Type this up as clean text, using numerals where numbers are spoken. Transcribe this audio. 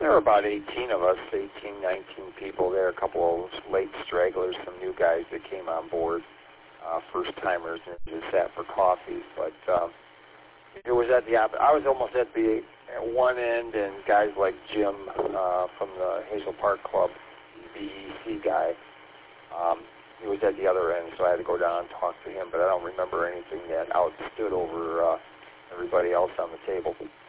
There were about 18 of us, 18, 19 people there, a couple of late stragglers, some new guys that came on board, first-timers, and just sat for coffee. But it was at the I was almost at one end, and guys like Jim from the Hazel Park Club, BEC guy, he was at the other end, so I had to go down and talk to him, but I don't remember anything that outstood over everybody else on the table.